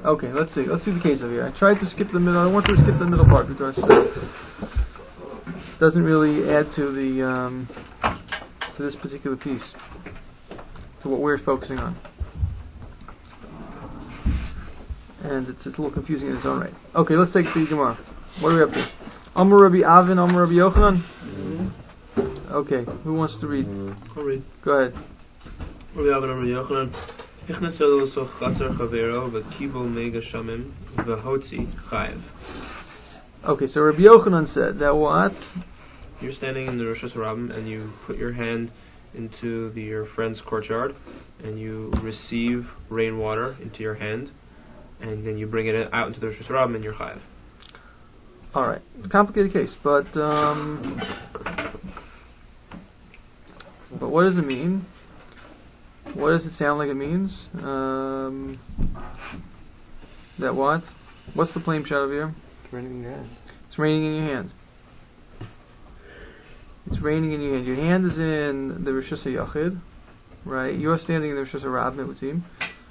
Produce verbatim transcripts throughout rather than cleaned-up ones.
Okay, let's see. Let's see the case over here. I tried to skip the middle. I wanted to skip the middle part because it doesn't really add to the um, to this particular piece, to what we're focusing on, and it's, it's a little confusing in its own right. Okay, let's take the Gemara. What are we up to? Amar Rabbi Avin, Amar Rabbi Yochanan. Mm-hmm. Okay, who wants to read? Mm-hmm. I'll read. Go ahead. Rabbi Avin, Rabbi Yochanan. Okay, so Rabbi Yochanan said that what? You're standing in the Rosh Hashanah and you put your hand into the, your friend's courtyard and you receive rainwater into your hand and then you bring it out into the Rosh Hashanah and you're chayav. Alright, complicated case, but um, but what does it mean? What does it sound like it means? Um, that what? What's the plain shot over here? It's raining in your hand. It's raining in your hand. It's raining in your hand. Your hand is in the Rosh Hashanah, right? You're standing in the Rosh Hashanah, it would seem.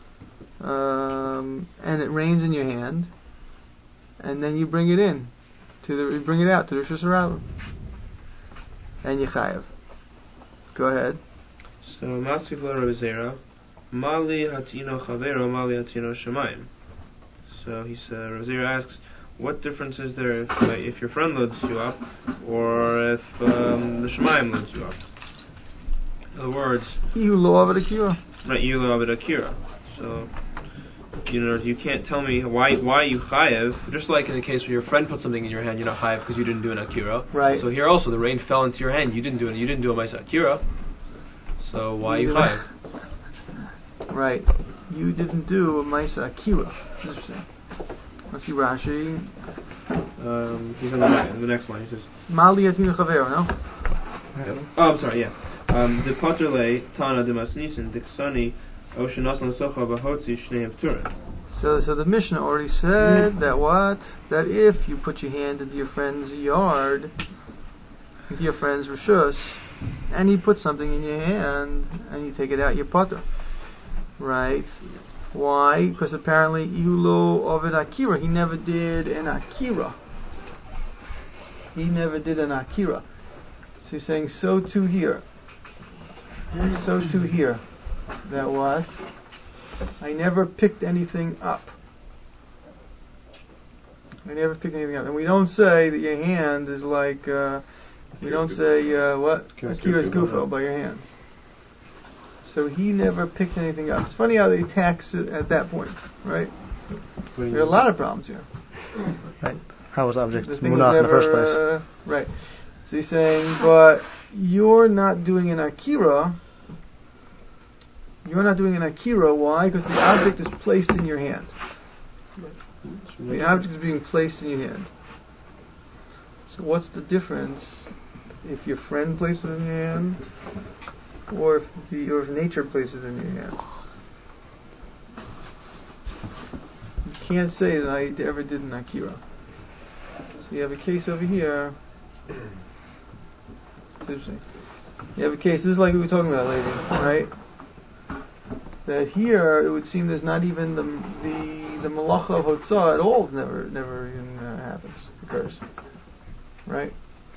Um, and it rains in your hand, and then you bring it in to the, you bring it out to the Rosh Hashanah, and you chayav. Go ahead. So, Masif la Rabbi Zera, Mali hatino chavero, Mali hatino shemayim. So he said, Rabbi Zera asks, what difference is there if, uh, if your friend loads you up, or if um, the shemayim loads you up? In other words, he who lo avid akira. Right, you lo avid akira. So, you know, you can't tell me why why you chayev. Just like in the case where your friend put something in your hand, you're not chayev because you didn't do an akira. Right. So here also, the rain fell into your hand. You didn't do it. You didn't do a ma'aseh akira. So why you chayev? Right. You didn't do a ma'aseh akira. Interesting. Let's see Rashi. Um, he's on the, the next line. He says, Mali atinu chavero, no? Yep. Oh, I'm sorry. Yeah. Um, the paterle tana de masnisin diksani oshenas lasocha bahotzi shnei pturin. So, so the Mishnah already said that what? That if you put your hand into your friend's yard, into your friend's rishus, and he puts something in your hand, and you take it out, your potter. Right? Why? Because apparently, Ihulo Ovid Akira, he never did an Akira. He never did an Akira. So he's saying, so too here. So too here. That what? I never picked anything up. I never picked anything up. And we don't say that your hand is like, uh, we don't say, uh, what? Akira's gufo by your hand. So he never picked anything up. It's funny how they tax it at that point, right? There are a lot of problems here. Right. How was object The munach thing was in the first never, place? uh, right. So he's saying, but you're not doing an akira. You're not doing an akira. Why? Because the object is placed in your hand. The object is being placed in your hand. So what's the difference if your friend places it in your hand, or if the or if nature places it in your hand? You can't say that I ever did an akira. So you have a case over here. Interesting. You have a case. This is like we were talking about, lady, right? That here it would seem there's not even the the the malacha of hotzah at all. Never never even uh, happens, occurs, right?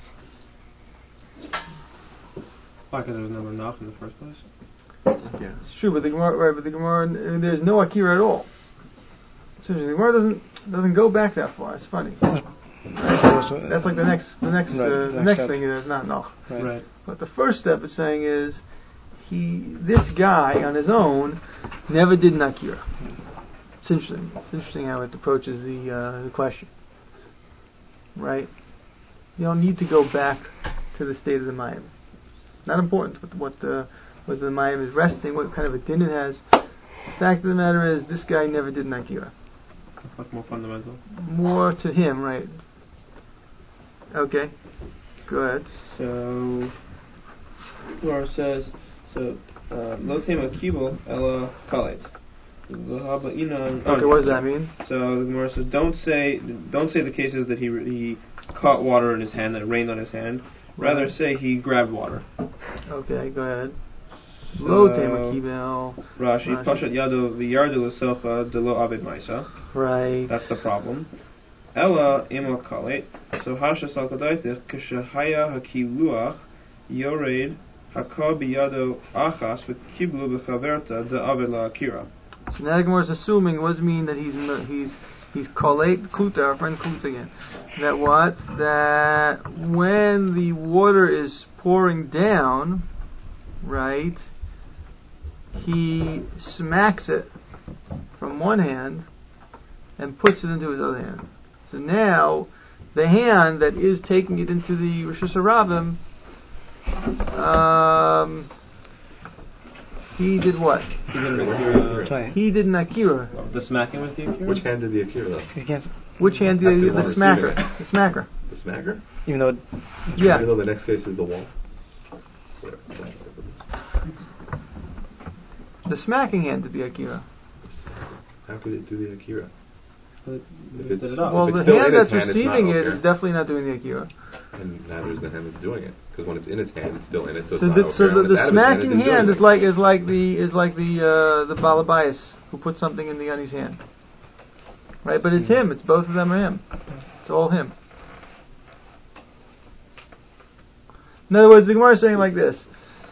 Why? Because there was never enough in the first place. Yeah, it's true. But the Gemara, right? But the Gemara, I mean, there's no akira at all. So the Gemara doesn't doesn't go back that far. It's funny. Right? That's like the next the next Right, uh, the next next step. thing is not no. Right. Right. But the first step is saying is he this guy on his own never did an akira. It's interesting. It's interesting how it approaches the uh, the question. Right? You don't need to go back to the state of the mayim. It's not important what what the whether the mayim is resting, what kind of a din it has. The fact of the matter is this guy never did an akira. Much more fundamental. More to him, right? Okay. Go ahead. So, Gemara says, so, lo tema kibul ela kalet. Okay, what does that mean? So the Gemara says, don't say, don't say the cases that he he caught water in his hand, that it rained on his hand. Rather Right. say he grabbed water. Okay, go ahead. Lo tema kibel. Rashi, Pashat Yado v'yardu l'socha de lo avid maisa. Right. That's the problem. Ella imo kalet. So hashas al kadaitich k'shahaya hakiluach yored hakar biyado achas v'kiblu b'chaverta de avid la'akira. So now the Gemara is assuming, what does it mean that he's he's he's kolate kluta, our friend kluta again? That what? That when the water is pouring down, right, he smacks it from one hand and puts it into his other hand. So now, the hand that is taking it into the Rishus HaRabim, um, he did what? He did an akira. He did an akira. The smacking was the akira? Which hand did the akira though? You can't, Which hand did That's the, the the one smacker? receiving The smacker. The smacker? even though, Yeah. Even though the next case is the wall. The smacking hand did the akira. How could it do the akira? It If it's, did it up. Well, if the it's still hand in its that's hand, it's receiving not it okay. is definitely not doing the akira. And neither is the hand that's doing it. Because when it's in its hand, it's still in it, so, So it's the, not so okay. the, When it's the out of its hand, smacking it's doing hand it. is like is like the is like the uh, the balabayas who put something in the oni's hand, right? But it's him. It's both of them are him. It's all him. In other words, the Gemara is saying like this.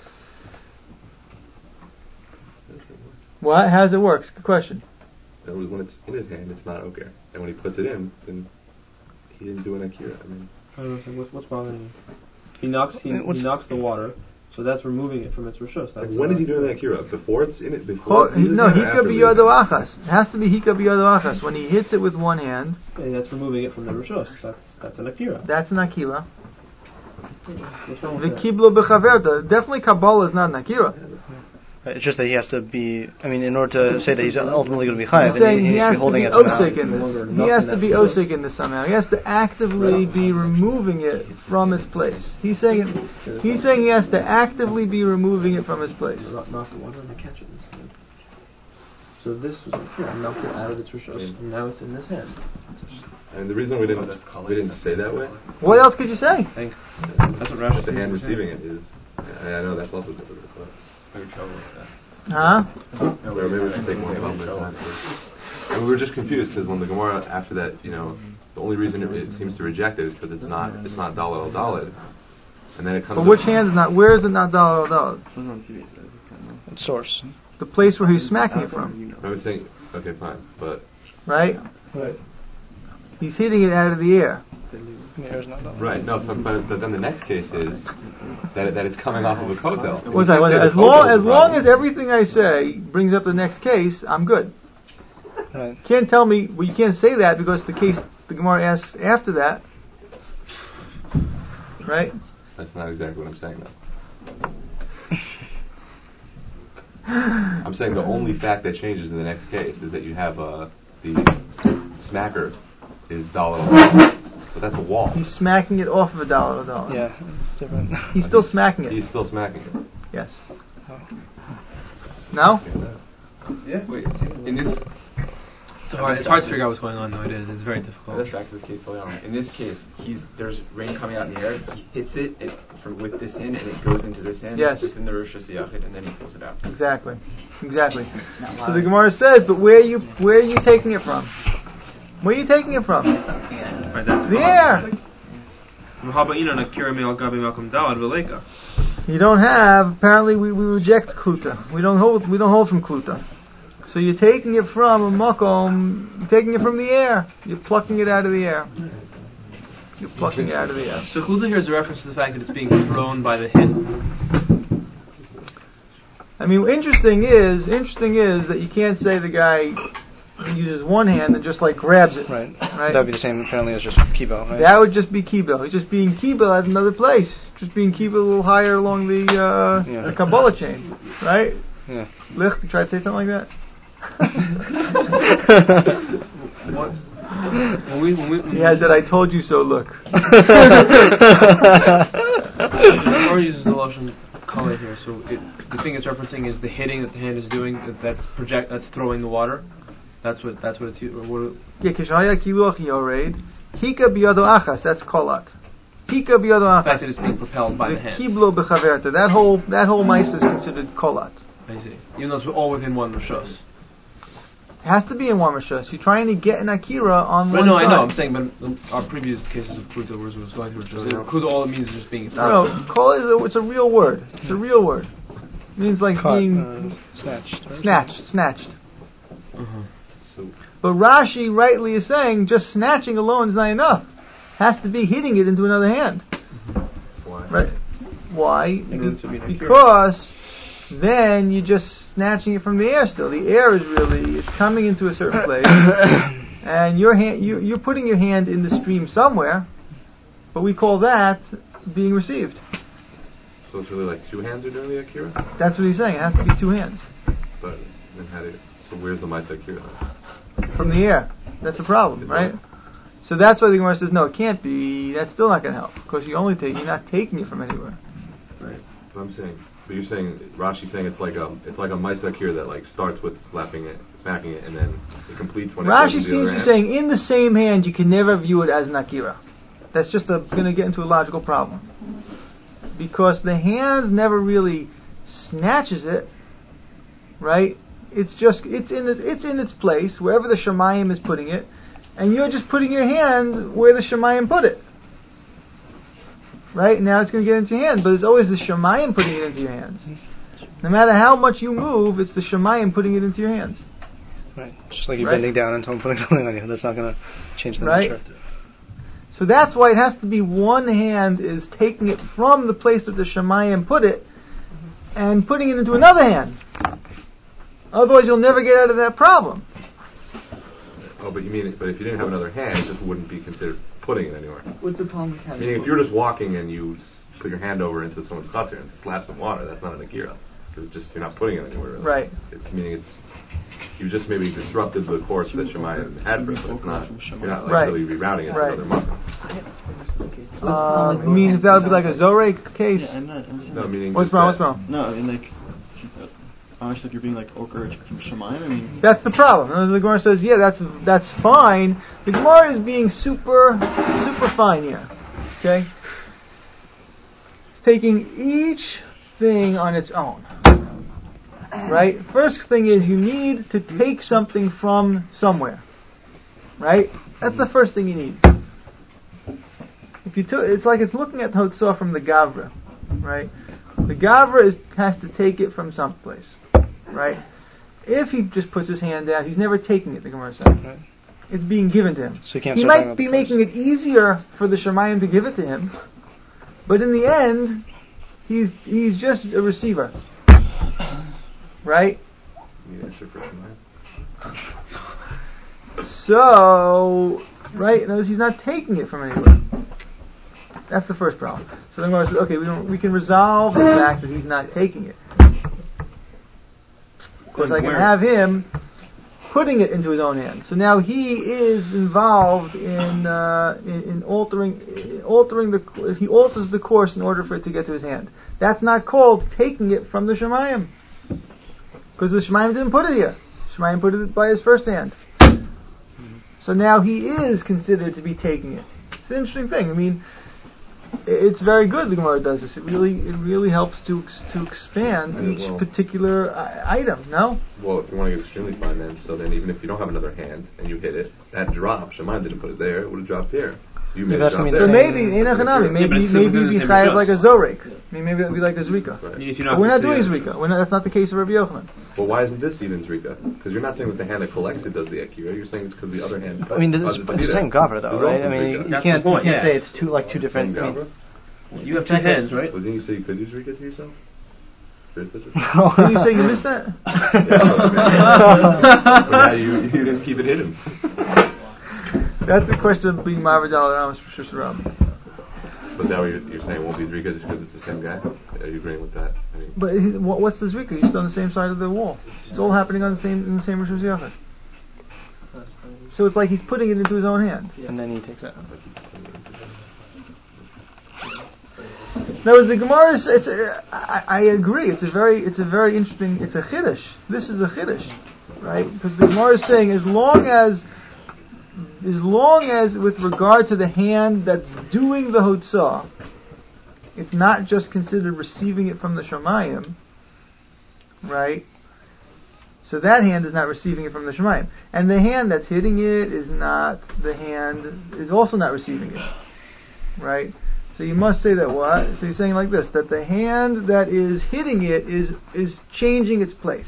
What? How does it work? Good question. In other words, when it's in his hand, it's not okay. And when he puts it in, then he didn't do an akira. I mean, I don't know, what's, what's bothering you? He knocks he, What's- he knocks the water, so that's removing it from its rishus. like That's when uh, is he doing the akira? Before it's in it? Before Oh, it's in he, his no, hand or hika after it's in biyado his hand? achas. It has to be hika biyado achas. When he hits it with one hand, yeah, that's removing it from the rishus. That's that's an akira. that's an akira. What's wrong with that? V'kiblo b'chaverta. Definitely Kabbalah is not an akira. it's just that he has to be, I mean, in order to say that he's ultimately going to be chayav, He's then saying he, he he has needs to to be be holding it somehow. osik in this. He has to be osik in this somehow. He has to actively be removing it from its place. He's saying it, he's saying he has to actively be removing it from its place. Knock knock the water and they catch it instead. So this was an akira. I knocked it out of its rishus, and now it's in this hand. And the reason we didn't we didn't say that way, What else could you say? Thank. That's what Rashi the said. hand receiving it is. I I know that's also difficult. But Huh? or maybe we should take more time with that. And we were just confused because when the Gemara after that, you know, the only reason it, it seems to reject it is because it's not it's not daled al daled, and then it comes. But up- which hand is not? Where is it not dalad al dalad? It's source. The place where he's smacking it from, I was saying, okay, fine, but right? Right. He's hitting it out of the air. The air is not done. right, no, some, but, but then the next case is that it, that it's coming off of a kotel. What's that? What's that? As long as long as everything I say brings up the next case, I'm good. Right. Can't tell me. Well, you can't say that because the case the Gemara asks after that, right? That's not exactly what I'm saying though. I'm saying the only fact that changes in the next case is that you have uh, the smacker is dollar, but that's a wall. He's smacking it off of a dollar a dollar. Yeah, it's different. He's still smacking He's it. still smacking it. Yes. No? Yeah. Wait, in this... It's hard, it's hard to figure out what's going on, though. It is. It's very difficult. That tracks this case totally on. In this case, he's there's rain coming out in the air. He hits it, it from with this hand, and it goes into this hand Yes. within the Rosh Hashanah, and then he pulls it out. Exactly. Exactly. So the Gemara says, but where are you where are you taking it from? Where are you taking it from? Right, that's The air. You don't have. Apparently, we, we reject kluta. We don't hold. We don't hold from kluta. So you're taking it from a makom. You're taking it from the air. You're plucking it out of the air. You're plucking it out of the air. So Chulta here is a reference to the fact that it's being thrown by the hit. I mean, interesting is interesting is that you can't say the guy uses one hand and just like grabs it. Right. Right. That would be the same apparently as just kibo, right? That would just be kibel. He's just being kibel at another place. Just being kibel a little higher along the uh, Yeah. the Kabbalah chain, right? Yeah. Lich, you try to say something like that. What? When we, when we, when He has that "I told you so" look. Or uses the lotion color here, so it, the thing it's referencing is the hitting that the hand is doing. That, that's project. That's throwing the water. That's what. That's what it's. What, Yeah, kishaya kiluach yored, hika biyado achas. That's kolat. Kika biyado The fact that achas. it's being propelled by the hand. Kiblo bechaverta. That whole that whole ma'isa is considered kolat. I see. Even though it's all within one rishos. It has to be in one rishos. You're trying to get an akira on Right, one no, side. I know. I'm saying, but the, our previous cases of Kuta was was going through rishos. Kuta, all it means is just being. No, no. Kol is a, it's a real word. It's a real word. It means like Caught, being uh, snatched. right? snatched, snatched. Uh-huh. So But Rashi rightly is saying just snatching alone is not enough. Has to be hitting it into another hand. why? Right? Why? In order to be an akira. Because then you're just snatching it from the air still. The air is really, it's coming into a certain place. And your hand, you, you're putting your hand in the stream somewhere. But we call that being received. So it's really like two hands are doing the akira? That's what he's saying. It has to be two hands. But then how do you, so where's the Maisa akira? From the air. That's the problem, right? So that's why the Gemara says, no, it can't be. That's still not going to help. Because you only take, you're not taking it from anywhere. Right. But I'm saying, but you're saying, Rashi's saying it's like a, it's like a Maisa akira that like starts with slapping it, smacking it, and then it completes when it Rashi goes seems into the to other be hand. saying in the same hand you can never view it as an akira. That's just going to get into a logical problem. Because the hand never really snatches it, right? It's just, it's in it, it's in its place, wherever the Shemayim is putting it, and you're just putting your hand where the Shemayim put it. Right? Now it's going to get into your hand, but it's always the Shemayim putting it into your hands. No matter how much you move, it's the Shemayim putting it into your hands. Right. Just like you're Right. bending down and someone putting something on you. That's not going to change the Right. nature. So that's why it has to be one hand is taking it from the place that the Shemayim put it and putting it into another hand. Otherwise you'll never get out of that problem. Oh, but you mean, but if you didn't have another hand, it just wouldn't be considered putting it anywhere. What's the problem with having Meaning, if you're just walking and you s- put your hand over into someone's chutzner and slap some water, that's not an akira. Because it's just, you're not putting it anywhere. Really. Right. It's meaning it's, you just maybe disrupted the course that Shemayim had for it, but it's not, you're not like Right. really rerouting it to Right. another muscle. Uh, I mean, if that would be like a Zorek case. Yeah, I'm not. I'm saying No, meaning What's just wrong? that- What's wrong? No, I mean like, uh, obviously if you're being like Oker from Shemayim, I mean, That's the problem. And the Gemara says, yeah, that's that's fine. The Gemara is being super, super fine here. Okay? It's taking each thing on its own. Right? First thing is you need to take something from somewhere. Right? That's the first thing you need. If you took, it's like it's looking at Hotzah from the Gavra. Right? The Gavra is, has to take it from someplace. Right? If he just puts his hand down, he's never taking it, the Gemara says. Right. It's being given to him. So you can't He start talking might about be the making it easier for the Shemayim to give it to him, but in the end, he's he's just a receiver. Right? You need extra for Shemayim? So, right, in other words, he's not taking it from anywhere. That's the first problem. So the Gemara says, okay, we, don't, we can resolve the fact that he's not taking it. Of course, I can Where- have him putting it into his own hand. So now he is involved in uh, in, in altering in altering the he alters the course in order for it to get to his hand. That's not called taking it from the Shemayim, because the Shemayim didn't put it here. Shemayim put it by his first hand. So now he is considered to be taking it. It's an interesting thing. I mean, it's very good the Gemara does this. It really, it really helps to ex- to expand Yeah, each well- particular I- item. No, Well, if you want to get extremely fine then, so then even if you don't have another hand and you hit it, that drop, Shemayim didn't put it there, it would have dropped here. You made Yeah, it that's drop what I there. mean. so saying- maybe in Echanami, Yeah, maybe but it's still maybe within it'd the be same chayav rishos. like a zorek. I mean, maybe it'd be like a zrika. Right. I mean, if you're But not we're not doing completely- zrika. We're not, that's not the case of Rabbi Yochanan. Well, why isn't this even Zrika? Because you're not saying that the hand that collects it does the Akira, you're saying it's because the other hand I mean, this causes is it to it's be the there. same Gavra though, There's right? also I mean, Zrika. you, you That's can't the point, you can't yeah. say it's two like two different. Same I mean, Gavra? You have two hands, right? Well, didn't you say you could use Rika to yourself? There's such a Can you say you missed that? But now you, you didn't keep it hidden. That's the question of being Mavidal and Amos for Shusharam. But now you're, you're saying it won't be Zrika just because it's the same guy? Are you agreeing with that? I mean, But he- what- what's the zrika? He's still on the same side of the wall. It's all happening on the same in the same Rosh Hashanah. So it's like he's putting it into his own hand. and then he takes it. Now, as the Gemara is, it's a, I, I agree. It's a very, it's a very interesting. It's a chiddush. This is a chiddush, right? Because the Gemara is saying, as long as as long as with regard to the hand that's doing the hotzah, it's not just considered receiving it from the Shamayim, right? So that hand is not receiving it from the Shamayim. And the hand that's hitting it is not, the hand is also not receiving it, right? So you must say that what? So you're saying like this, that the hand that is hitting it is, is changing its place.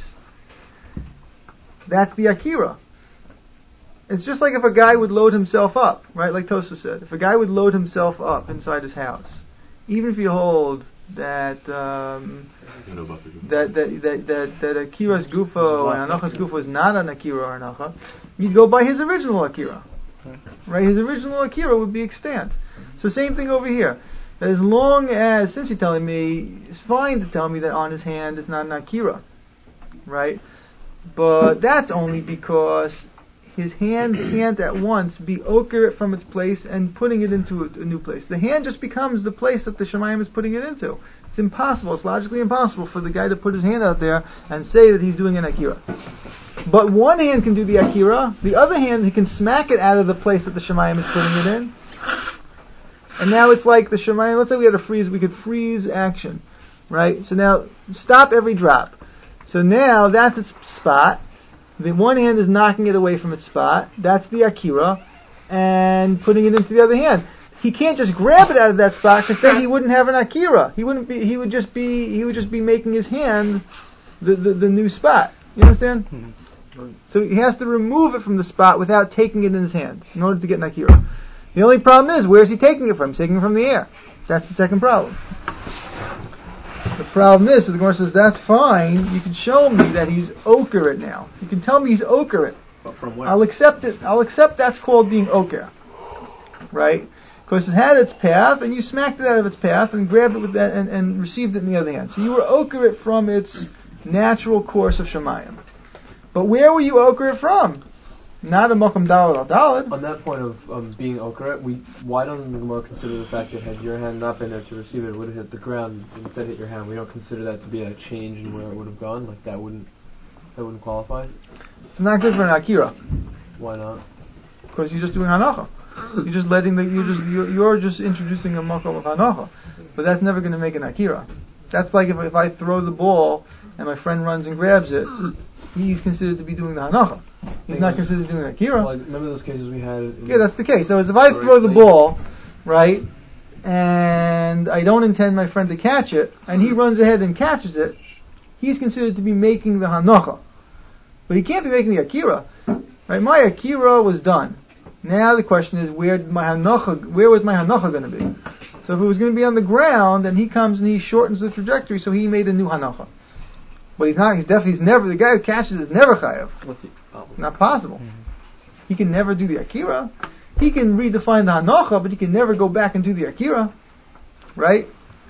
That's the Akira. It's just like if a guy would load himself up, right? Like Tosa said. If a guy would load himself up inside his house, even if you hold that um, that that that that, that Akira's Gufo and Anacha's Gufo is not an Akira or Anacha, you'd go by his original Akira, right? His original Akira would be extant. So same thing over here. As long as, since you're telling me, it's fine to tell me that on his hand is not an Akira, right? But that's only because his hand can't at once be oker it from its place and putting it into a, a new place. The hand just becomes the place that the Shemayim is putting it into. It's impossible, it's logically impossible for the guy to put his hand out there and say that he's doing an Akira. But one hand can do the Akira, the other hand he can smack it out of the place that the Shemayim is putting it in. And now it's like the Shemayim, let's say we had a freeze, we could freeze action, right? So now, stop every drop. So now that's its spot. The one hand is knocking it away from its spot. That's the Akira, and putting it into the other hand. He can't just grab it out of that spot because then he wouldn't have an Akira. He wouldn't be. He would just be. He would just be making his hand the the, the new spot. You understand? Mm-hmm. So he has to remove it from the spot without taking it in his hand in order to get an Akira. The only problem is, where is he taking it from? He's taking it from the air. That's the second problem. The problem is, so the Gemara says, that's fine, you can show me that he's oker it now. You can tell me he's oker it. But from where? I'll accept it. I'll accept that's called being oker. Right? Because it had its path, and you smacked it out of its path, and grabbed it with that, and, and received it in the other hand. So you were oker it from its natural course of Shemayim. But where were you oker it from? Not a Mokum Dalad al Dalad. On that point of um, being okra, we why don't the Gemara consider the fact that had your hand not been there to receive it, it would have hit the ground and instead hit your hand? We don't consider that to be a change in where it would have gone. Like that wouldn't that wouldn't qualify. It's not good for an Akira. Why not? Because you're just doing Hanacha. You're just letting the you just you're, you're just introducing a Mokum of Hanacha, but that's never going to make an Akira. That's like if if I throw the ball and my friend runs and grabs it, he's considered to be doing the Hanacha. He's not considered doing Akira. Well, remember those cases we had? Yeah, that's the case. So as if I throw the ball, right, and I don't intend my friend to catch it, and he runs ahead and catches it, he's considered to be making the Hanacha. But he can't be making the Akira. Right? My Akira was done. Now the question is, where did my Hanacha, where was my Hanacha going to be? So if it was going to be on the ground, then he comes and he shortens the trajectory, so he made a new Hanacha. But he's not, he's definitely, he's never, the guy who catches is never chayav. What's he? Oh. Not possible. Mm-hmm. He can never do the Akira. He can redefine the Hanacha, but he can never go back and do the Akira. Right?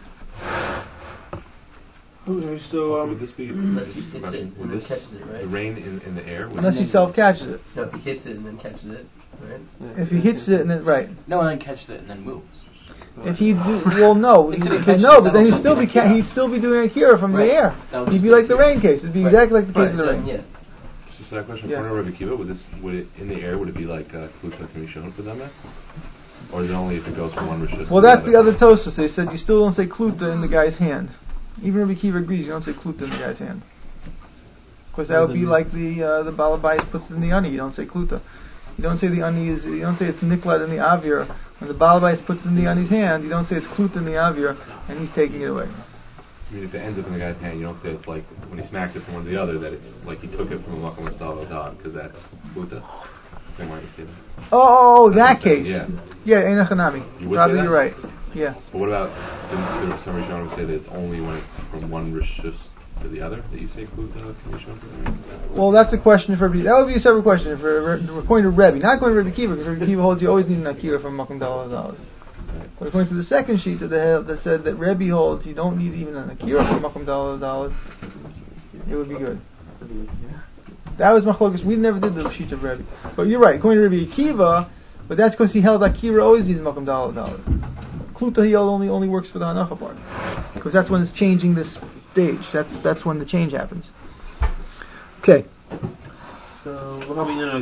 Okay, so, um, would this be, unless he hits it and would then this, catches it, right? the rain in, in the air? Would Unless he self-catches it. No, if he hits it and then catches it, right? Yeah. If he hits it and then, right. No, and then catches it and then moves. If he do, well, no, he, Until he but catches no, it, but then he'd that'll still be be ca- Akira. he'd still be doing Akira from Right. the air. That'll He'd just be be like the Akira. rain case. It'd be Right. exactly like the case Right, of the so, rain. yeah. Just that question Yeah. for Rabbi Akiva, would this, would it, in the air, would it be like, uh, Kluta can be shown for them? Or is it only if it goes from one Rishus? Well, that's the other Tosas. They said you still don't say Kluta in the guy's hand. Even Rabbi Akiva agrees you don't say Kluta in the guy's hand. Because that would be like the uh, the Balabais puts it in the ani. You don't say Kluta. You don't say the ani is. You don't say it's Niklat in the Avir. When the Balabais puts it in the ani's hand, you don't say it's Kluta in the Avir, and he's taking it away. I mean, if it ends up in the guy's hand, you don't say it's like, when he smacks it from one to the other, that it's like he took it from a Makom Estal Dog, because that's Kluta. Then why do you say that? Oh, that That's case. Yeah. Yeah, Ein Hanami. You would Probably say that? you're right. Yeah. But what about, didn't there some Rishonim say that it's only when it's from one Rishus to the other that you say Kluta can be shown for them? Well, that's a question for that would be a separate question for we're going to Rebbe, not going to Rebbe Kiva, because Rebbe Kiva holds you always need an Akira from Makom Dalad Dalad. But according to the second sheet of the Hel that said that Rebbe holds you don't need even an Akira from Makom Dalad Dalad, it would be good. That was Machlokas. We never did the sheet of Rebbe, but you're right. According to Rebbe Kiva, but that's because he held Akira always needs Makom Dalad Dalad. Kluta he only only works for the Hanacha part, because that's when it's changing this stage. That's that's when the change happens. Okay. So we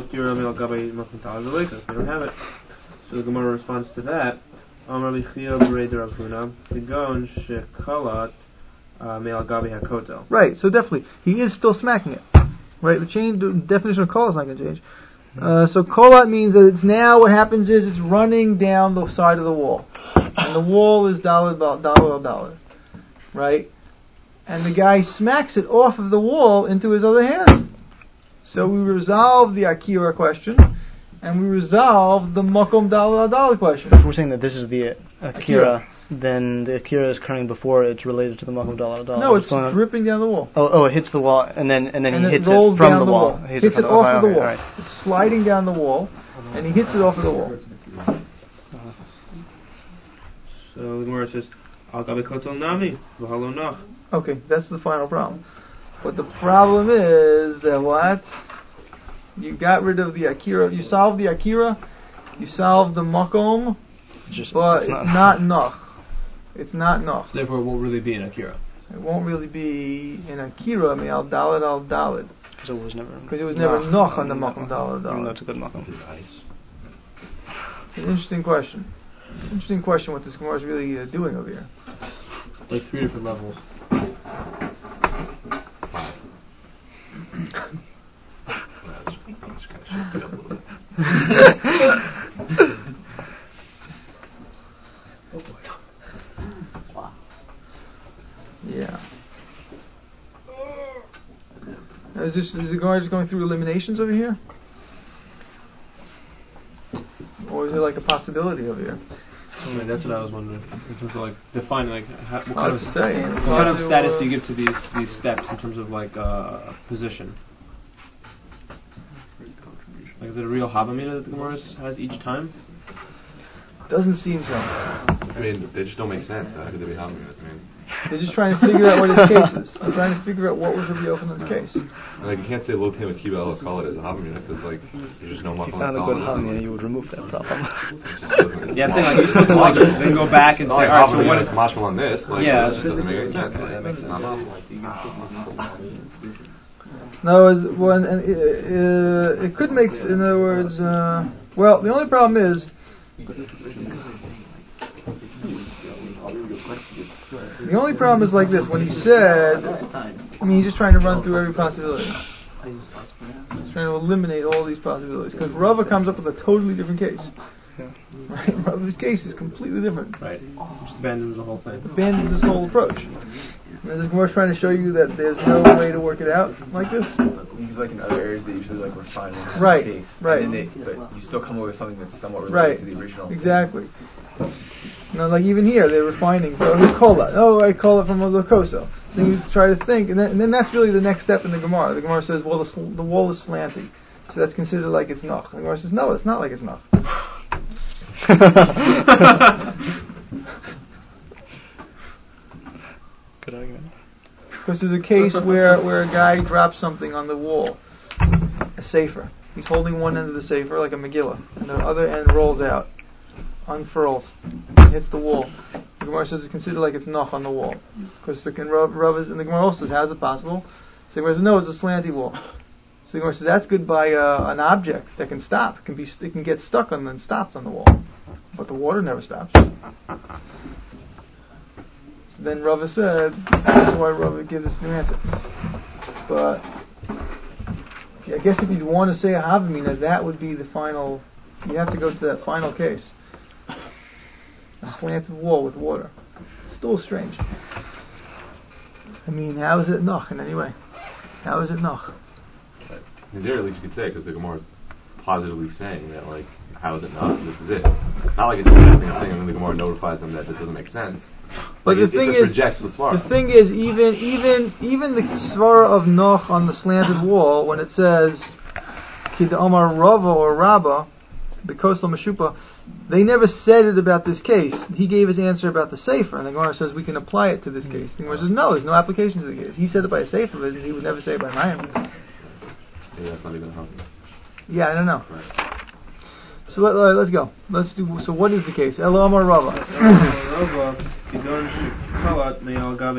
don't have it. So the Gemara responds to that. Amar Lichia B'Rei Rav Huna Tigon Shekalat Me'al Gabi HaKotel. Right, so definitely, he is still smacking it. Right, the change, the definition of kolat is not going to change. Uh, so kolat means that it's now, what happens is it's running down the side of the wall. And the wall is dollar, dollar, dollar. Right? And the guy smacks it off of the wall into his other hand. So we resolve the Akira question, and we resolve the Makom Dollar Dollar question. If we're saying that this is the Akira, Akira. then the Akira is occurring before it's related to the Makom Dollar Dollar. No, it's dripping down the wall. Oh, oh, it hits the wall, and then and then and he hits it, rolls it from down the, the wall. wall. He hits, hits it, it from off the, of the okay, wall. Right. It's sliding down the wall, and he hits it off of the wall. So the Gemara says, Al Gabi Kotel Nami, V'halo Nach. Okay, that's the final problem. But the problem is that what? You got rid of the Akira. You solved the Akira. You solved the Makom. Just, but it's it's not, not Nach. It's not Nach. So therefore, it won't really be an Akira. It won't really be an Akira. I mean, al Daled al Daled. Because it was never. Because it was never Nach on the Makom Daled Even though Daled. it's a good Makom. It's an interesting question. Interesting question. What this Gemara is really uh, doing over here. Like three different levels. Yeah. Now, is this is the Gemara just going through eliminations over here, or is there like a possibility over here? I mean, that's what I was wondering. In terms of like defining, like how, what Hard kind to of say. what kind of status do you give to these these steps in terms of like uh, position? Like, is it a real Havamina that the Gemara has each time? Doesn't seem so. I mean, they just don't make sense. How could they be helping us? I mean, They're just trying to figure out what his case is. They're trying to figure out what was Rabbi Yochanan's case. and, like you can't say Lo Tema Kiba Elo Call it as a Havamina because like there's just no If you Makom found a good Dollar. Havamina, you would remove that problem. It just doesn't. Yeah, I'm saying like you're supposed to like then go back and say, Like, alright, so what? If, Mashmal on this, like, Yeah. it just doesn't make any sense. Like, it's not Mashmal. No, it's, well, and, and it, uh, it could make, in other words, uh, well, the only problem is, the only problem is like this, when he said, I mean, he's just trying to run through every possibility. He's trying to eliminate all these possibilities, because Rava comes up with a totally different case. Right? Rava's case is completely different. right, just abandons the whole thing. Abandons this whole approach. And the Gemara is trying to show you that there's no way to work it out like this. Because like in other areas, they usually like refine one Right, case, right. And then they, but you still come up with something that's somewhat related Right, to the original. exactly. Now, like even here, they're refining. Oh, who's kola? Oh, I call it from a lokoso. So you try to think, and then, and then that's really the next step in the Gemara. The Gemara says, well, the, sl- the wall is slanty, so that's considered like it's noch. The Gemara says, no, it's not like it's noch. Good argument. Because there's a case where, where a guy drops something on the wall, a sefer. He's holding one end of the sefer like a Megillah, and the other end rolls out, unfurls, hits the wall. The Gemara says it's considered like it's noch on the wall, because the can rub, rub is, and the Gemara also says, how is it possible? So the Gemara says, no, it's a slanty wall. So the Gemara says that's good by uh, an object that can stop. It can be, it can get stuck on and stopped on the wall, but the water never stops. Then Rava said, that's why Rava gave this new answer. But yeah, I guess if you'd want to say a Havamina, that would be the final. You have to go to that final case. A slanted wall with water. Still strange. I mean, how is it noch in any way? How is it noch? I mean, there at least you could say because the Gemara is positively saying that like, how is it not? This is it. Not like it's suggesting a thing, and then the Gemara notifies them that this doesn't make sense. But Like the it, thing it just is, rejects the svara. the thing is, even even even the svara of noch on the slanted wall, when it says Kid Omar Rava or Rabba, because of Mashupa, they never said it about this case. He gave his answer about the sefer, and the Gemara says we can apply it to this case. The Gemara says no, there's no application to the case. He said it by a sefer, but he would never say it by Mayim. Yeah, that's not even helping. Yeah, I don't know. Right. So let, uh, let's go. Let's do. So what is the case? Elo Omar Rava.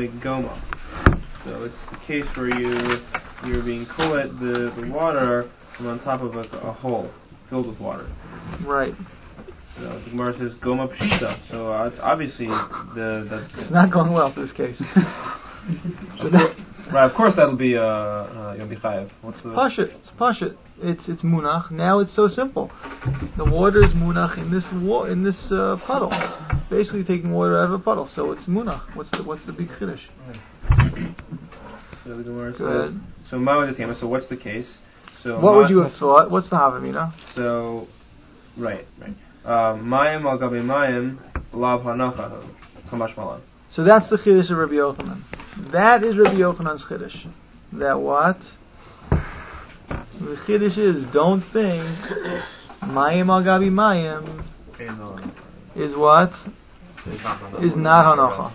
So it's the case where you you're being kolet the, the water from on top of a, a hole filled with water. Right. So the Gemara says Goma Pshita. So uh, it's obviously the that's It's not going well for this case. so that, right. Of course that'll be uh, uh Yom Chayev. What's the Pashit. It's Pashit. It's it's munach. Now it's so simple. The water is munach in this wa- in this uh, puddle. Basically taking water out of a puddle. So it's munach. What's the what's the big chiddush? So the Gemara Go says. ahead. So Ma'od So what's the case? So What ma- would you have thought? What's the havamina? So, right, right. Mayim al gabi mayim lav hanacha kamash malan. So that's the chiddush of Rabbi Yochanan. That is Rabbi Yochanan's chiddush. That what? The chiddush is don't think mayim al gabi mayim is what? Is not hanacha.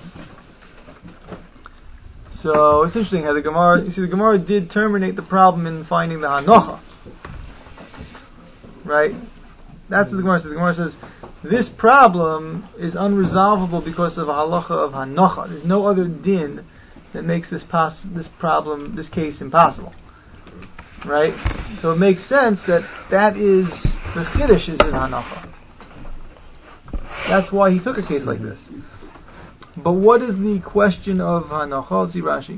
So it's interesting how the Gemara. You see, the Gemara did terminate the problem in finding the hanacha. Right? That's what the Gemara says. The Gemara says this problem is unresolvable because of a halacha of hanacha. There's no other din that makes this pos- this problem, this case, impossible. Right? So it makes sense that that is the chiddush is in hanacha. That's why he took a case like this. But what is the question of hanacha? Let's see Rashi.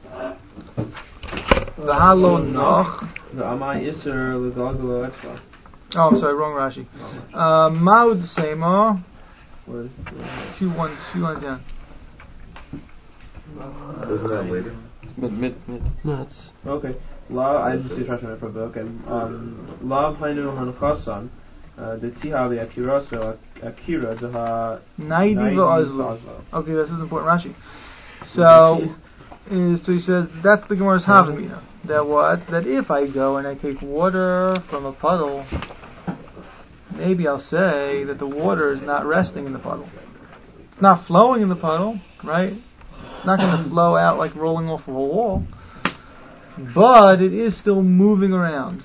The halo noch. The amai iser legalgalo etzva. Oh, I'm sorry, wrong Rashi. Uh, Maud Sema. Where's Two ones, two ones down. Isn't that later? Mid, mid, mid. No, it's okay? La, I just see Rashi from okay. Um, lav hainu hanachasan. The tiha akira so akira the Naidi v'azlu. Okay, this is important Rashi. So, is, so he says that's the Gemara's havamina. That what? That if I go and I take water from a puddle, maybe I'll say that the water is not resting in the puddle. It's not flowing in the puddle, right? It's not going to flow out like rolling off of a wall, but it is still moving around.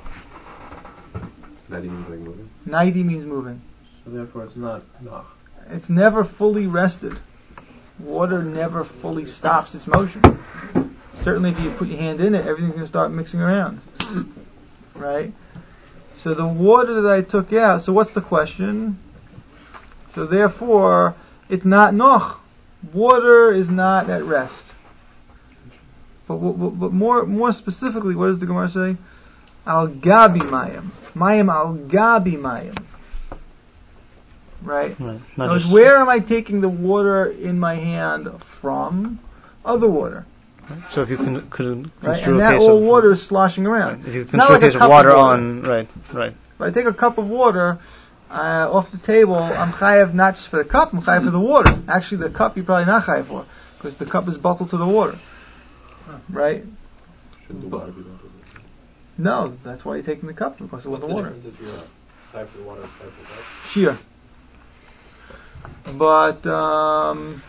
That even like moving? Naidi means moving. So therefore, it's not nach. It's never fully rested. Water never fully stops its motion. Certainly if you put your hand in it, everything's going to start mixing around. Right? So the water that I took out, so what's the question? So therefore, it's not noch. Water is not at rest. But, but, but more more specifically, what does the Gemara say? Al gabi mayim. Mayim al gabi mayim. Right? right. Now, where am I taking the water in my hand from? Other water. So if you can, could Right? construe And a that case all of water is sloshing around. right, if you It's not construe like a a case of cup water of water. on right, right. If I take a cup of water uh, off the table, I'm chayav not just for the cup, I'm chayav for the water. Actually, the cup you're probably not chayav for, because the cup is bottled to the water. Right? Shouldn't the water be bottled? No, that's why you're taking the cup, because it was the water. Type of water, type of water. Shear. But, um,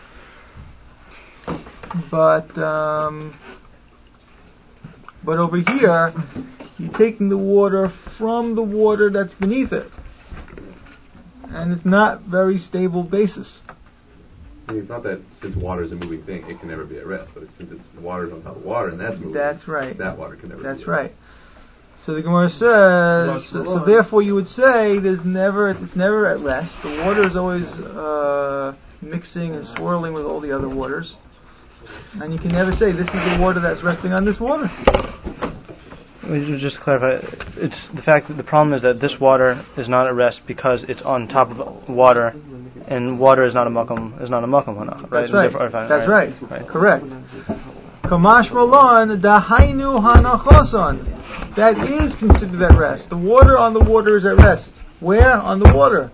but, um, but over here, you're taking the water from the water that's beneath it. And it's not very stable basis. I mean, it's not that since water is a moving thing, it can never be at rest, but it's, since it's water is on top of water and that's moving, That's right. that water can never That's be at rest. right. So the Gemara says, so, so therefore you would say there's never, it's never at rest. The water is always uh, mixing and swirling with all the other waters. And you can never say this is the water that's resting on this water. We should just clarify. It's the fact that the problem is that this water is not at rest because it's on top of water, and water is not a makom is not a makom hanach. Right? That's right. Therefore, fine, That's right. right. Correct. Kamash malon dahainu hanachoson. That is considered at rest. The water on the water is at rest. Where? On the water.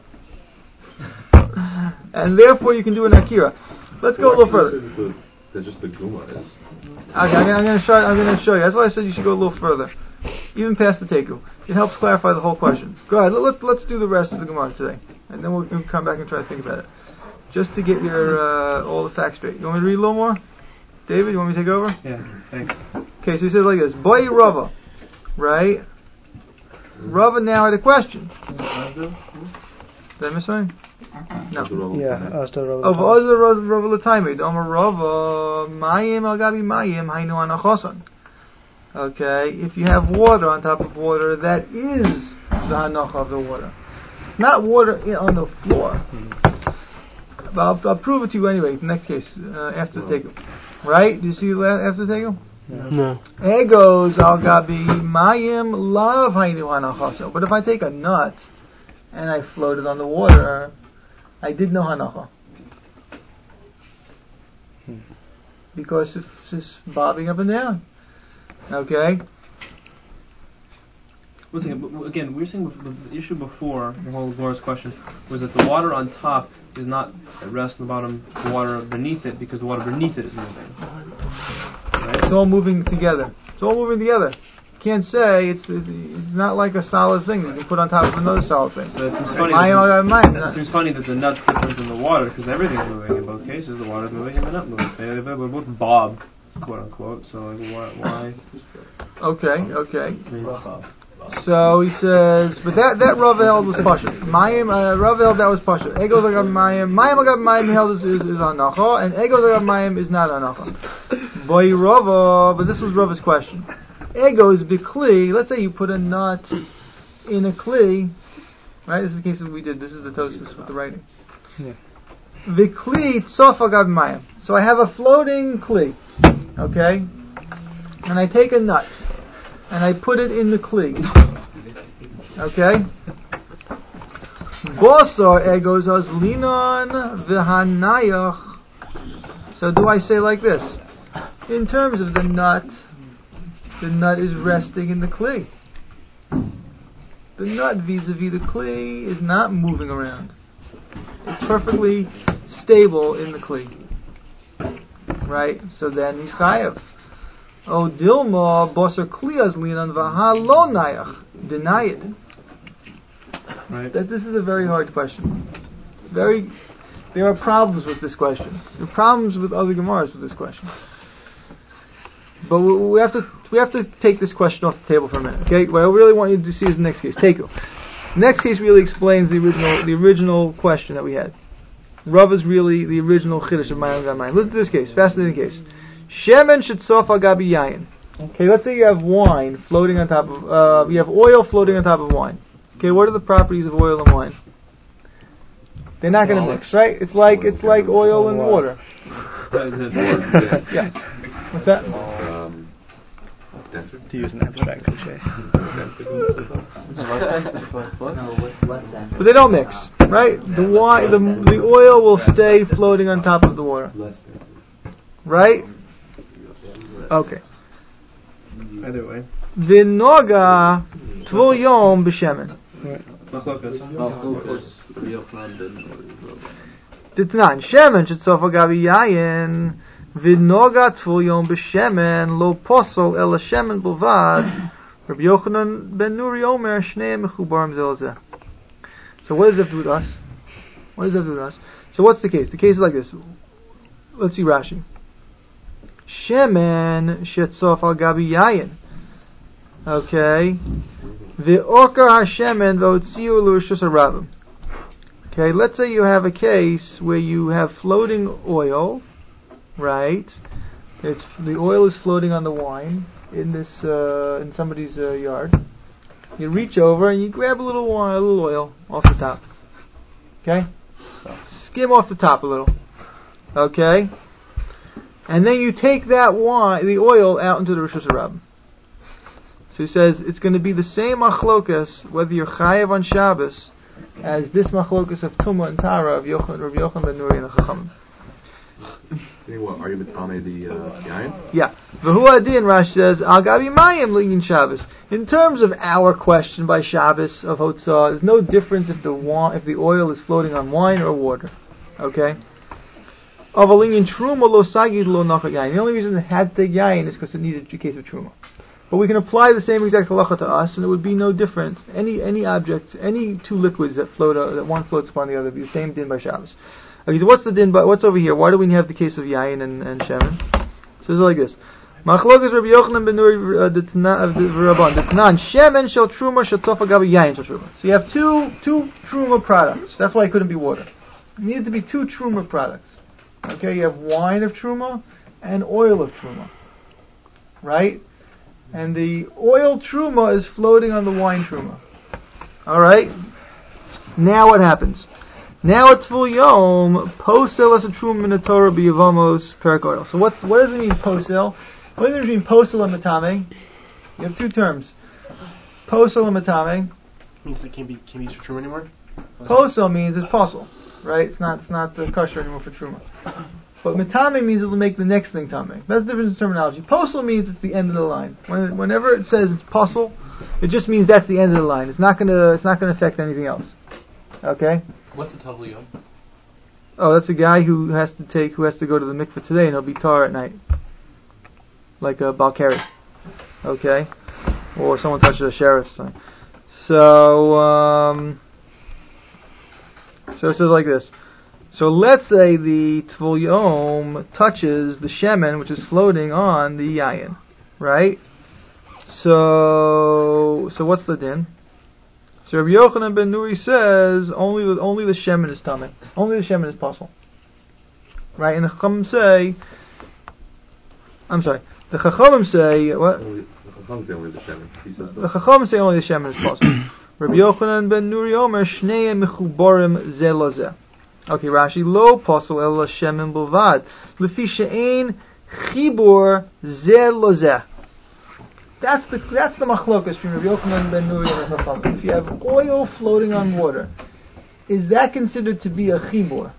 And therefore you can do an akira. Let's go a little further. The, the, just the guma is. Okay, I'm, I'm going to show. I'm going to show you. That's why I said you should go a little further, even past the teku. It helps clarify the whole question. Go ahead. Let, let, let's do the rest of the Gemara today, and then we'll, we'll come back and try to think about it, just to get your uh, all the facts straight. You want me to read a little more? David, you want me to take over? Yeah, thanks. Okay, so he says like this: Boy Rava, right? Rava now had a question. Did I miss something? No. Yeah, I was still Of other Rava Lataimid, Amar Rava, Mayim al Gabi Mayim, Hainu Anachosan. Okay, if you have water on top of water, that is the hanacha of the water. It's not water in, on the floor. But I'll, I'll prove it to you anyway. Next case, uh, after the tekel. Right? Do you see la- after the tekel? No. Egos al gabi mayim lav haynu hanacha. But if I take a nut and I float it on the water, I did no hanacha. Because it's just bobbing up and down. Okay? One second, but again, we were saying before, the issue before, the whole Laura's question, was that the water on top is not at rest on the bottom, the water beneath it, because the water beneath it is moving. Right? It's all moving together. It's all moving together. You can't say it's it's not like a solid thing that you can put on top of another solid thing. So it seems funny, Mayim al gabi mayim. it seems funny that the nut's different than the water, because everything's moving in both cases. The water's moving and the nut moving. They, they both bob, quote unquote. So like, why? why? Okay, okay. So he says, but that that Rav held was pasha. Mayim, uh, Rav held that was pasha. Egos al gabi mayim, mayim al gabi mayim he held is is, is hanacha, and egos al gabi mayim is not hanacha. Boy Rava, but this was Rava's question. Egos bikli. Let's say you put a nut in a kli, right? This is the case that we did. This is the tosis with the writing. Yeah. Vikli tzof al gabi mayim. So I have a floating kli, okay, and I take a nut and I put it in the kli, okay. Bosar egos as linon v'hanayach. So do I say like this? In terms of the nut, the nut is resting in the kli. The nut vis-a-vis the kli is not moving around. It's perfectly stable in the kli. Right? So then he's chayav. O dilma bosar kliyas linan v'ha lo nayach. Deny it. Right. That this is a very hard question. Very, there are problems with this question. There are problems with other Gemaras with this question. But we, we have to we have to take this question off the table for a minute. Okay, what I really want you to see is the next case. Take it. Next case really explains the original the original question that we had. Rav is really the original chiddush of Mayim Gamayim. Listen to this case, fascinating case. Shemen shetzof al gabi yayin. Okay, let's say you have wine floating on top of uh, you have oil floating on top of wine. Okay, what are the properties of oil and wine? They're not going to mix, right? It's like it's like oil and water. Yeah. What's that? Um, To use an abstract cliche. But they don't mix, right? The wine, the the oil will stay floating on top of the water, right? Okay. Either way. V'noga tvul yom b'shemen. Ditnan shemen shetzof al gabi yayin. V'noga tvul yom b'shemen lo posol el shemen b'vad. Rabbi Yochanan ben Nuri Omer shnei mechubarim zel zeh. So what does that do with us? What does that do with us? So what's the case? The case is like this. Let's see Rashi. Shemen shetzof al gabi yayin. Okay. V'orkar hashemen v'otziu l'rishus harabim. Okay, let's say you have a case where you have floating oil, right? It's the oil is floating on the wine in this uh, in somebody's uh, yard. You reach over and you grab a little wine, a little oil off the top. Okay, skim off the top a little. Okay, and then you take that wine, the oil, out into the Rishus Harabim. So he says it's going to be the same machlokas whether you're chayav on Shabbos as this machlokas of Tumah and Tara of Yochanan, Rabbi Yochanan ben Nuri and the Chachamim. What are you mitame the uh, yayin? Yeah. V'hu adin, Rashi says, al gabi mayim l'in Shabbos. In terms of our question by Shabbos of Hotzah, there's no difference if the wa- if the oil is floating on wine or water. Okay. Of a l'in truma lo sagid lo nachat yayin. The only reason it had to take yayin is because it needed a case of truma. But we can apply the same exact halacha to us, and it would be no different. Any any object, any two liquids that float, uh, that one floats upon the other, be the same din by Shabbos. Okay, so what's the din? But what's over here? Why do we have the case of yayin and, and shemen? So it's like this: Machlokas Rabbi Yochanan ben Nuri v'Rabban. D'Tanan shemen shel truma shel tzof al gabi yayin shel truma. So you have two two truma products. That's why it couldn't be water. It needed to be two truma products. Okay, you have wine of truma and oil of truma, right? and the oil truma is floating on the wine truma. Alright? Now what happens? Now it's full yom, posel as a truma in the Torah b'yavamos perak oil. So what's, what does it mean, posel? What does it mean, posel and matame? You have two terms. Posel and matame. Means it can't be, can't be used for truma anymore? Posel means it's posel, right? It's not, it's not the kosher anymore for truma. But matame means it'll make the next thing tame. That's the difference in terminology. Posel means it's the end of the line. When, whenever it says it's posel, it just means that's the end of the line. It's not gonna, it's not gonna affect anything else. Okay? What's the total yom? Oh, that's a guy who has to take, who has to go to the mikveh today and he'll be tar at night. Like a Balkari. Okay? Or someone touches a sheriff's sign. So, um, so it says like this. So let's say the Tvul Yom touches the shemen, which is floating on the yayin, right? So, so what's the din? So Rabbi Yochanan ben Nuri says only the, only the shemen is tameh, only the shemen is possible, right? And the Chachamim say, I'm sorry, the Chachamim say what? Only, the Chachamim say only the shemen. He says The Chachamim say only the shemen is possible. Rabbi Yochanan ben Nuri Omer shnei mechuborim ze lo ze. Okay, Rashi, lo posel el shemen bulvad. Lefi she'ein chibur ze lo ze. That's the that's the machlokas between Rabbi Yochanan ben Nuri and the Chachamim. If you have oil floating on water, is that considered to be a chibur?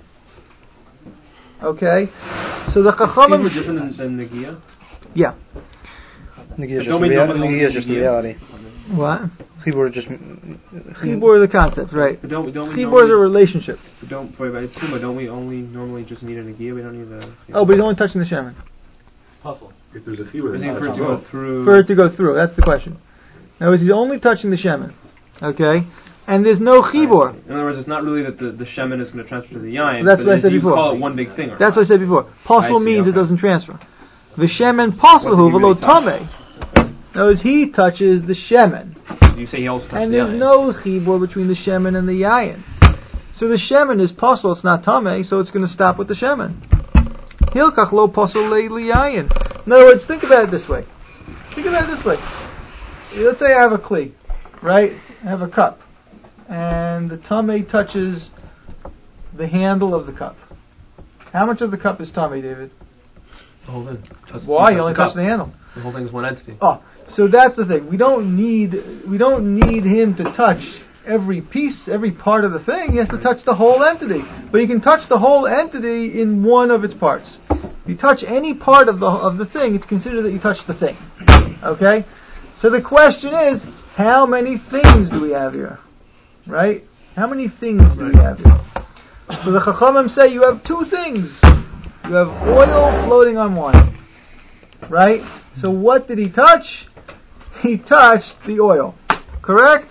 Okay, so the Chachamim Is it different than, than Nagia? yeah. Nagia is just, Don't we rea- normally only Nagia is just the Nagia? reality. What? Chibur is just Chibur is the concept, right? But don't, don't we Chibur is a normally, relationship. but don't, for by Tuma, don't we only normally just need a Nagia? We don't need a... Oh, but he's only touching the shemen. It's puzzle. if there's a chiyuv, Is it's it not for a it to go tameh. through... For it to go through, that's the question. Now, he's only touching the shemen, okay? And there's no chibur. In other words, it's not really that the, the shemen is going to transfer to the yayin. That's but what I is- said you before. call it one big thing. Or That's not. what I said before. I Posel see, means it okay. doesn't transfer. V'shemen poselu What v'lo did he really tameh. In other words, he touches the shemen. You say he also touched And the there's yayin. no chibur between the shemen and the yayin. So the shemen is posel, it's not tameh, so it's going to stop with the shemen. Hilkach lo posel le yayin. In other words, think about it this way. Think about it this way. Let's say I have a kli, right? I have a cup. And the tameh touches the handle of the cup. How much of the cup is tameh, David? The whole thing. Why? You only touch the handle. The whole thing is one entity. Oh, so that's the thing. We don't need we don't need him to touch every piece, every part of the thing. He has to touch the whole entity. But you can touch the whole entity in one of its parts. If you touch any part of the of the thing, it's considered that you touched the thing. Okay? So the question is, how many things do we have here? Right? How many things do we have here? So the Chachamim say you have two things. You have oil floating on wine. Right? So what did he touch? He touched the oil. Correct?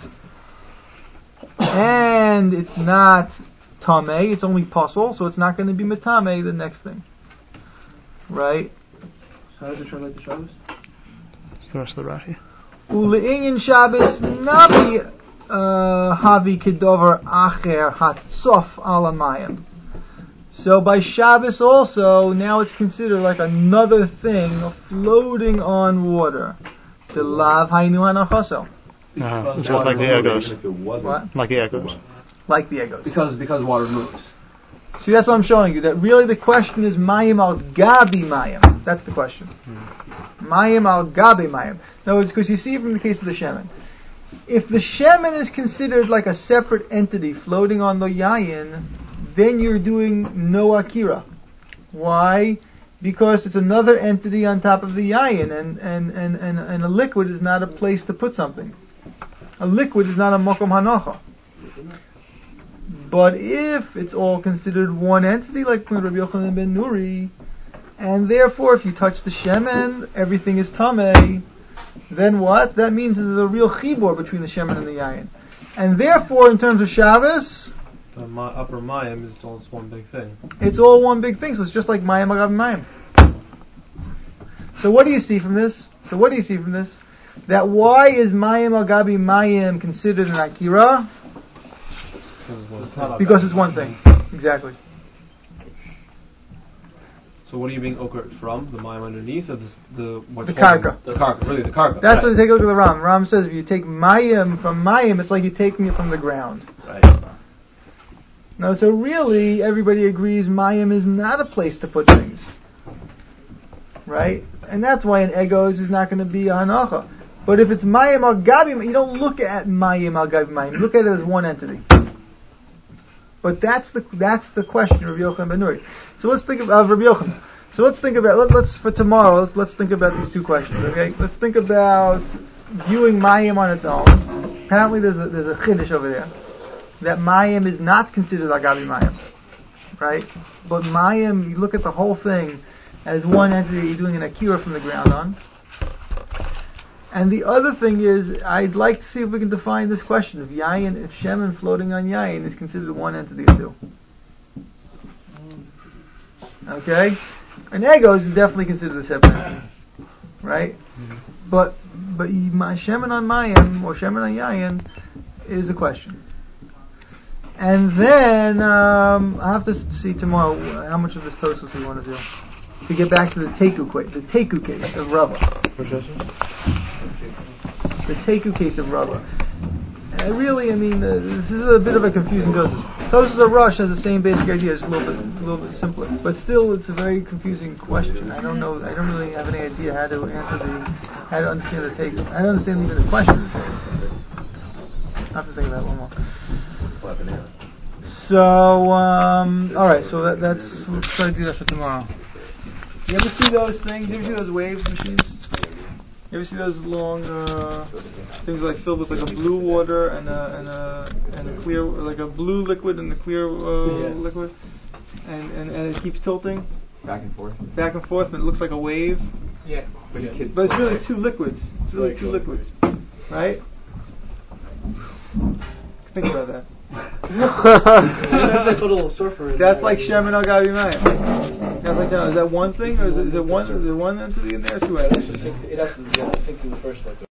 And it's not tameh, it's only posel, so it's not going to be metame the next thing. Right? So how does it translate to Shabbos? It's the rest of the Rashi. Ule'inyan Shabbos nabi uh, havi kedover acher hatzof alamayim. So by Shabbos also, now it's considered like another thing floating on water. The lav hainu hanachoso. Uh-huh. It's just like the egos. If it wasn't, What? Like the egos. Like the egos. Because because water moves. See, that's what I'm showing you. That really the question is mayim al gabi mayim. That's the question. Mayim al gabi mayim. In other words, because you see from the case of the shemen. If the shemen is considered like a separate entity floating on the yayin, then you're doing no akira. Why? Because it's another entity on top of the yayin, and, and, and, and, and a liquid is not a place to put something. A liquid is not a mokom hanacha. But if it's all considered one entity, like Rabbi Yochanan ben Nuri, and therefore if you touch the shemen, everything is tameh, then what? That means there's a real chibur between the shemen and the yayin. And therefore, in terms of Shabbos, The ma- upper mayim is all this one big thing. it's all one big thing, so it's just like mayim agav mayim. So what do you see from this? So what do you see from this? That why is mayim agabi mayim considered an akira? Because it's one thing. Exactly. So So what are you being okert from? The mayim underneath, or the the what's The holding- karka. The karka, really the karka. That's right. what take a look at the Ram. Ram says if you take mayim from mayim, it's like you're taking it from the ground. Right. No, so really everybody agrees mayim is not a place to put things. Right? And that's why an egos is not going to be a hanacha. But if it's mayim al gabi, you don't look at mayim al gabi mayim. You look at it as one entity. But that's the that's the question of Rabbi Yochanan ben Nuri. So let's think about uh, Rabbi Yochanan. So let's think about let, let's for tomorrow. Let's, let's think about these two questions. Okay, let's think about viewing mayim on its own. Apparently, there's a, there's a chiddush over there that mayim is not considered agabi mayim, right? But mayim, you look at the whole thing as one entity you're doing an akira from the ground on. And the other thing is, I'd like to see if we can define this question of yayin, if shemen floating on yayin is considered one entity or two. Okay? And egos is definitely considered a separate entity. Right? But, but my shemen on mayim, or shemen on yayin, is a question. And then, um, I have to see tomorrow how much of this tosus we want to do. To get back to the teku case, the teku case of Rava. The teku case of Rava. And really, I mean, uh, this is a bit of a confusing tosus. Tosus of Rush has the same basic idea, just a little bit, a little bit simpler. But still, it's a very confusing question. I don't know. I don't really have any idea how to answer the, how to understand the teku. I don't understand even the question. I have to think about it one more. So, um, all right. So that, that's let's try to do that for tomorrow. You ever see those things? You ever see those waves machines? You ever see those long uh, things like filled with like a blue water and a and a and a clear, like a blue liquid and a clear uh, Yeah. liquid, and, and and it keeps tilting Back and forth. back and forth, and it looks like a wave, Yeah. But yeah. kids but it's still really play. two liquids. It's really two liquids, right? Think about that. That's like a little surfer. That's like Shemin al Gabi Mayim. That's like Shemin. Is that one thing, or is it, is it one? Is there one entity in there? Or two It has entities? to sink. It has to, yeah, sink through the first liquid.